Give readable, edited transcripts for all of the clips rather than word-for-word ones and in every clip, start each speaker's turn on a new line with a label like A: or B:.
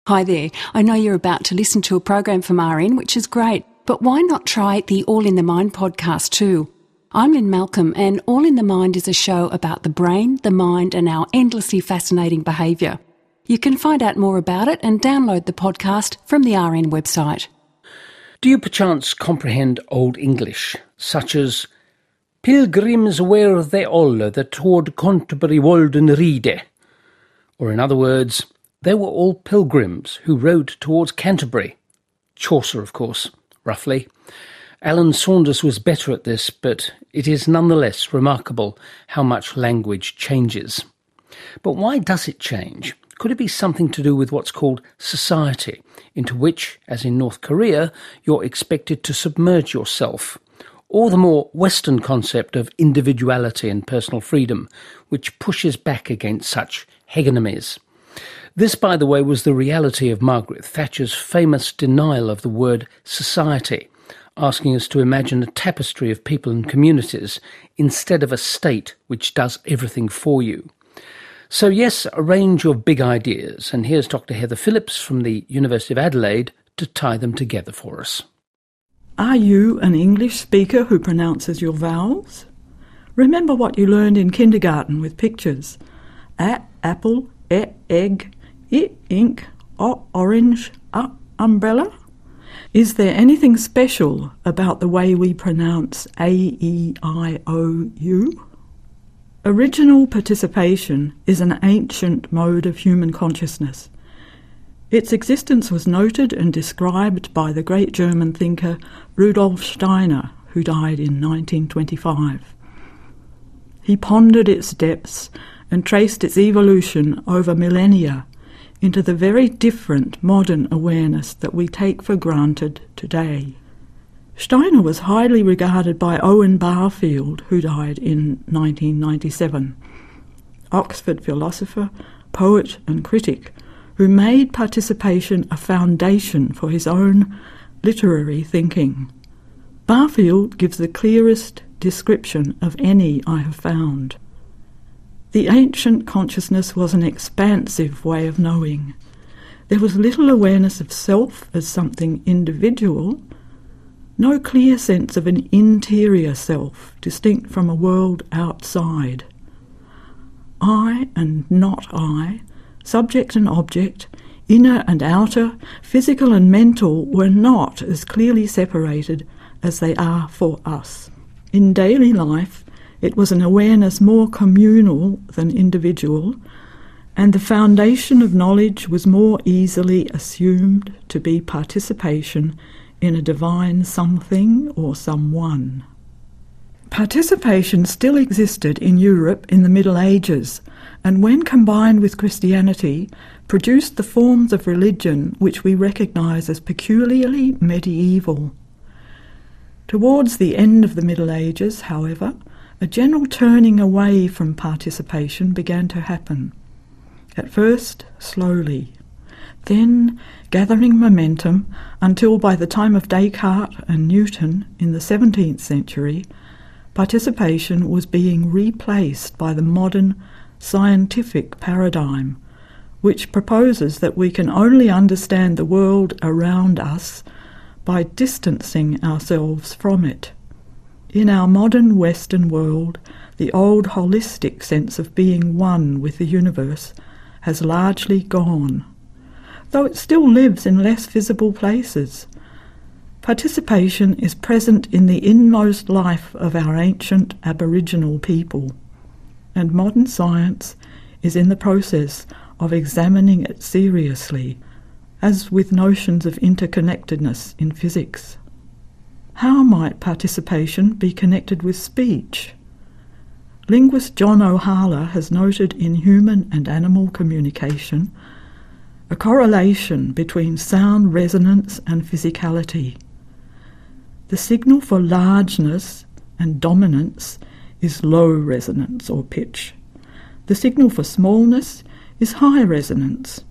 A: Hi there. I know you're about to listen to a program from RN, which is great, but why not try the All in the Mind podcast too? I'm Lynn Malcolm, and All in the Mind is a show about the brain, the mind, and our endlessly fascinating behaviour. You can find out more about it and download the podcast from the RN website.
B: Do you perchance comprehend Old English, such as "Pilgrims were they all that toward Canterbury Walden Reade"? Or in other words, they were all pilgrims who rode towards Canterbury. Chaucer, of course, roughly. Alan Saunders was better at this, but it is nonetheless remarkable how much language changes. But why does it change? Could it be something to do with what's called society, into which, as in North Korea, you're expected to submerge yourself? Or the more Western concept of individuality and personal freedom, which pushes back against such hegemonies? This, by the way, was the reality of Margaret Thatcher's famous denial of the word society, asking us to imagine a tapestry of people and communities instead of a state which does everything for you. So yes, a range of big ideas, and here's Dr. Heather Phillips from the University of Adelaide to tie them together for us.
C: Are you an English speaker who pronounces your vowels? Remember what you learned in kindergarten with pictures. A, apple, E, egg, I, ink, O, orange, A, umbrella? Is there anything special about the way we pronounce A, E, I, O, U? Original participation is an ancient mode of human consciousness. Its existence was noted and described by the great German thinker Rudolf Steiner, who died in 1925. He pondered its depths and traced its evolution over millennia into the very different modern awareness that we take for granted today. Steiner was highly regarded by Owen Barfield, who died in 1997, Oxford philosopher, poet and critic, who made participation a foundation for his own literary thinking. Barfield gives the clearest description of any I have found. The ancient consciousness was an expansive way of knowing. There was little awareness of self as something individual, no clear sense of an interior self distinct from a world outside. I and not I, subject and object, inner and outer, physical and mental, were not as clearly separated as they are for us. In daily life, it was an awareness more communal than individual, and the foundation of knowledge was more easily assumed to be participation in a divine something or someone. Participation still existed in Europe in the Middle Ages, and when combined with Christianity, produced the forms of religion which we recognise as peculiarly medieval. Towards the end of the Middle Ages, however, a general turning away from participation began to happen. At first, slowly, then gathering momentum until by the time of Descartes and Newton in the 17th century, participation was being replaced by the modern scientific paradigm, which proposes that we can only understand the world around us by distancing ourselves from it. In our modern Western world, the old holistic sense of being one with the universe has largely gone, though it still lives in less visible places. Participation is present in the inmost life of our ancient Aboriginal people, and modern science is in the process of examining it seriously, as with notions of interconnectedness in physics. How might participation be connected with speech? Linguist John O'Hala has noted in human and animal communication a correlation between sound resonance and physicality. The signal for largeness and dominance is low resonance or pitch. The signal for smallness is high resonance.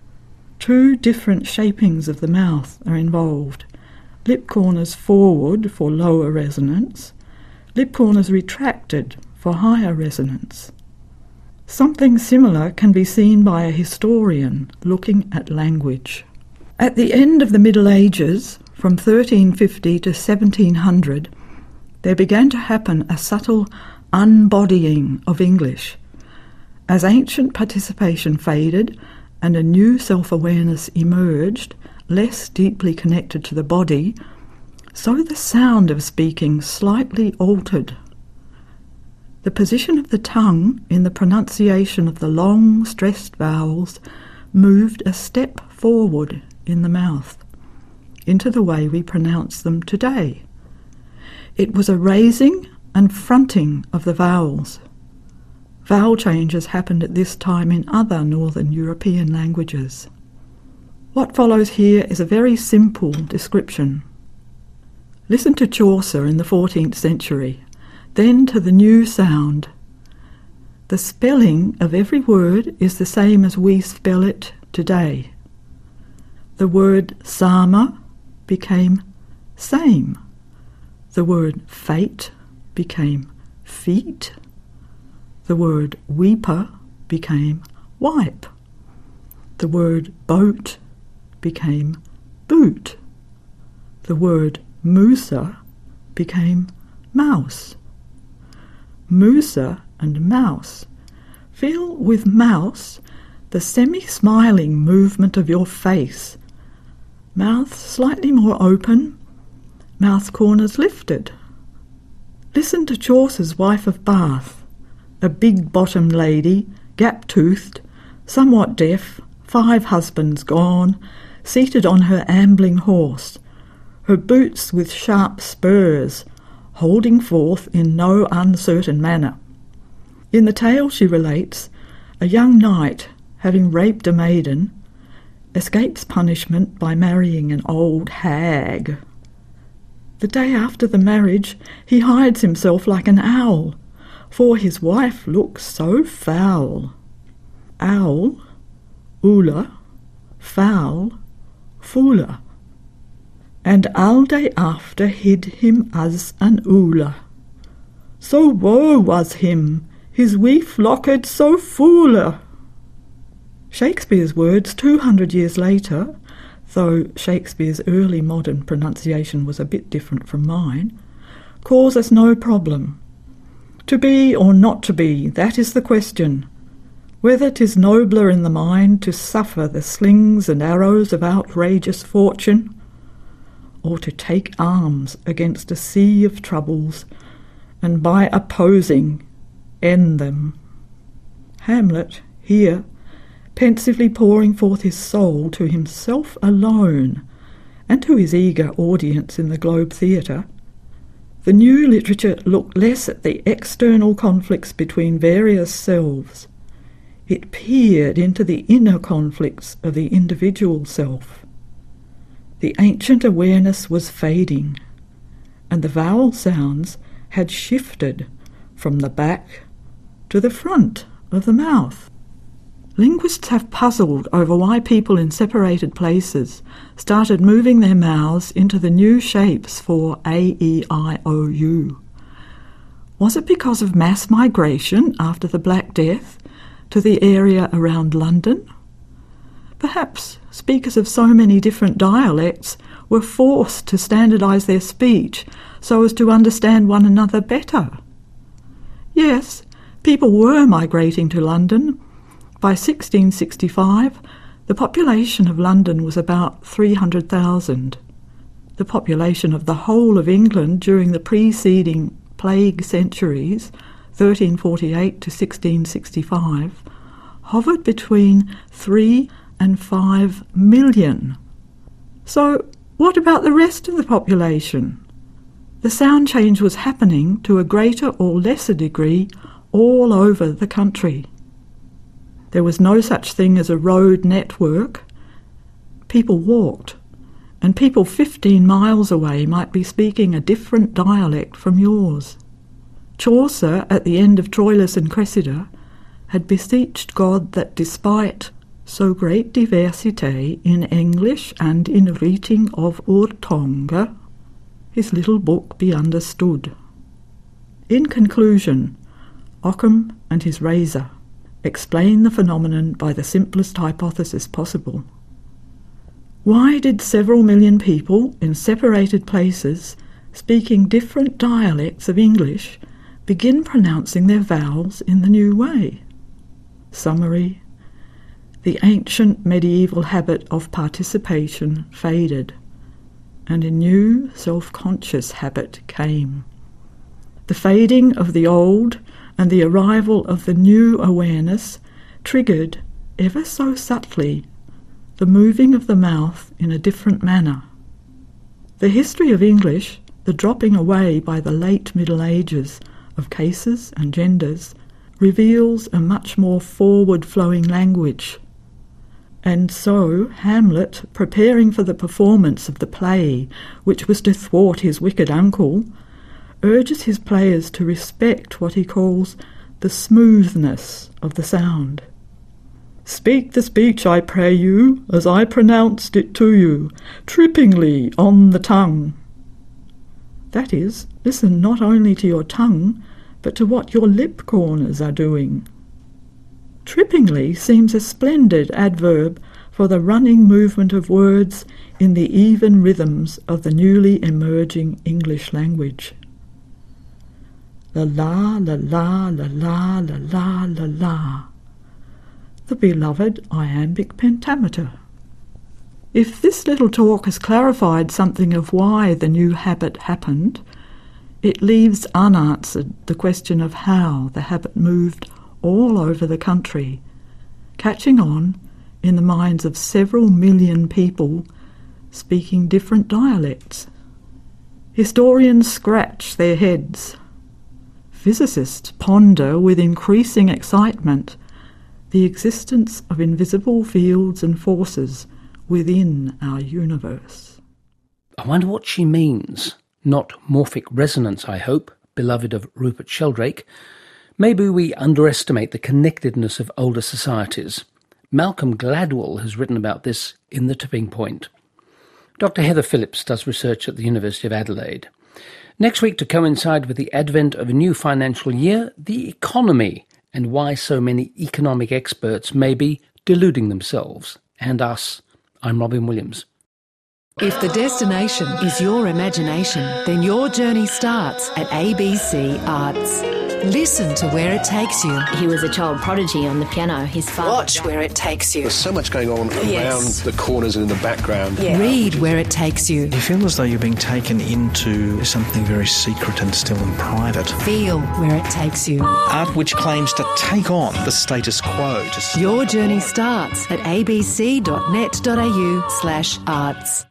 C: Two different shapings of the mouth are involved. Lip corners forward for lower resonance, lip corners retracted for higher resonance. Something similar can be seen by a historian looking at language. At the end of the Middle Ages, from 1350 to 1700, there began to happen a subtle unbodying of English. As ancient participation faded and a new self-awareness emerged, less deeply connected to the body, so the sound of speaking slightly altered. The position of the tongue in the pronunciation of the long, stressed vowels moved a step forward in the mouth, into the way we pronounce them today. It was a raising and fronting of the vowels. Vowel changes happened at this time in other Northern European languages. What follows here is a very simple description. Listen to Chaucer in the 14th century, then to the new sound. The spelling of every word is the same as we spell it today. The word sama became same. The word fate became feet. The word weeper became wipe. The word boat became boot. The word Musa became mouse. Musa and mouse. Feel with mouse the semi-smiling movement of your face. Mouth slightly more open, mouth corners lifted. Listen to Chaucer's Wife of Bath, a big-bottomed lady, gap-toothed, somewhat deaf, 5 husbands gone, seated on her ambling horse, her boots with sharp spurs, holding forth in no uncertain manner. In the tale she relates, a young knight, having raped a maiden, escapes punishment by marrying an old hag. The day after the marriage he hides himself like an owl, for his wife looks so foul. Owl, Ula, foul, Fula. And all day after hid him as an Ula. So woe was him, his wife locked so fooler. Shakespeare's words 200 years later, though Shakespeare's early modern pronunciation was a bit different from mine, cause us no problem. To be or not to be, that is the question. Whether 'tis nobler in the mind to suffer the slings and arrows of outrageous fortune, or to take arms against a sea of troubles, and by opposing end them. Hamlet, here, pensively pouring forth his soul to himself alone, and to his eager audience in the Globe Theatre, the new literature looked less at the external conflicts between various selves. It peered into the inner conflicts of the individual self. The ancient awareness was fading, and the vowel sounds had shifted from the back to the front of the mouth. Linguists have puzzled over why people in separated places started moving their mouths into the new shapes for A, E, I, O, U. Was it because of mass migration after the Black Death to the area around London? Perhaps speakers of so many different dialects were forced to standardise their speech so as to understand one another better. Yes, people were migrating to London. By 1665, the population of London was about 300,000. The population of the whole of England during the preceding plague centuries, 1348 to 1665, hovered between 3 and 5 million. So what about the rest of the population? The sound change was happening to a greater or lesser degree all over the country. There was no such thing as a road network. People walked, and people 15 miles away might be speaking a different dialect from yours. Chaucer, at the end of Troilus and Cressida, had beseeched God that despite so great diversity in English and in writing of our tongue, his little book be understood. In conclusion, Occam and his razor. explain the phenomenon by the simplest hypothesis possible. Why did several million people in separated places, speaking different dialects of English, begin pronouncing their vowels in the new way? Summary: the ancient medieval habit of participation faded, and a new self-conscious habit came. The fading of the old and the arrival of the new awareness triggered, ever so subtly, the moving of the mouth in a different manner. The history of English, the dropping away by the late Middle Ages of cases and genders, reveals a much more forward-flowing language. And so Hamlet, preparing for the performance of the play which was to thwart his wicked uncle, urges his players to respect what he calls the smoothness of the sound. "Speak the speech, I pray you, as I pronounced it to you, trippingly on the tongue." That is, listen not only to your tongue, but to what your lip corners are doing. Trippingly seems a splendid adverb for the running movement of words in the even rhythms of the newly emerging English language. La la, la la, la la, la la, la la. The beloved iambic pentameter. If this little talk has clarified something of why the new habit happened, it leaves unanswered the question of how the habit moved all over the country, catching on in the minds of several million people speaking different dialects. Historians scratch their heads. Physicists ponder with increasing excitement the existence of invisible fields and forces within our universe.
B: I wonder what she means. Not morphic resonance, I hope, beloved of Rupert Sheldrake. Maybe we underestimate the connectedness of older societies. Malcolm Gladwell has written about this in The Tipping Point. Dr. Heather Phillips does research at the University of Adelaide. Next week, to coincide with the advent of a new financial year, the economy and why so many economic experts may be deluding themselves and us. I'm Robin Williams.
D: If the destination is your imagination, then your journey starts at ABC Arts. Listen to where it takes you.
E: He was a child prodigy on the piano. His father
D: Watch where it takes you.
F: There's so much going on around the corners and in the background.
D: Yeah. Read where it takes you.
G: You feel as though you're being taken into something very secret and still and private.
D: Feel where it takes you.
G: Art which claims to take on the status quo.
D: Your journey starts at abc.net.au/arts.